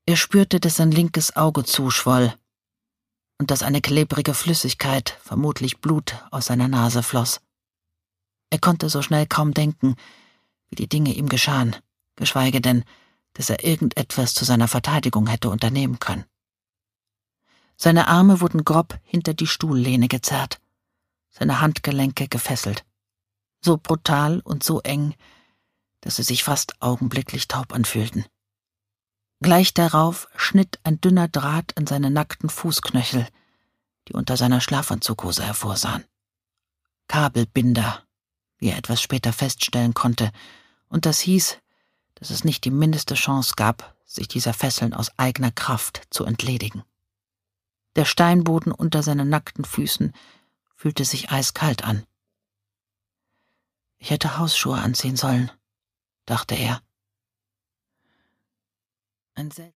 Er spürte, dass sein linkes Auge zuschwoll und dass eine klebrige Flüssigkeit, vermutlich Blut, aus seiner Nase floss. Er konnte so schnell kaum denken, wie die Dinge ihm geschahen, geschweige denn, dass er irgendetwas zu seiner Verteidigung hätte unternehmen können. Seine Arme wurden grob hinter die Stuhllehne gezerrt, seine Handgelenke gefesselt, so brutal und so eng, dass sie sich fast augenblicklich taub anfühlten. Gleich darauf schnitt ein dünner Draht in seine nackten Fußknöchel, die unter seiner Schlafanzughose hervorsahen. Kabelbinder, wie er etwas später feststellen konnte, und das hieß, dass es nicht die mindeste Chance gab, sich dieser Fesseln aus eigener Kraft zu entledigen. Der Steinboden unter seinen nackten Füßen fühlte sich eiskalt an. Ich hätte Hausschuhe anziehen sollen, dachte er. Ein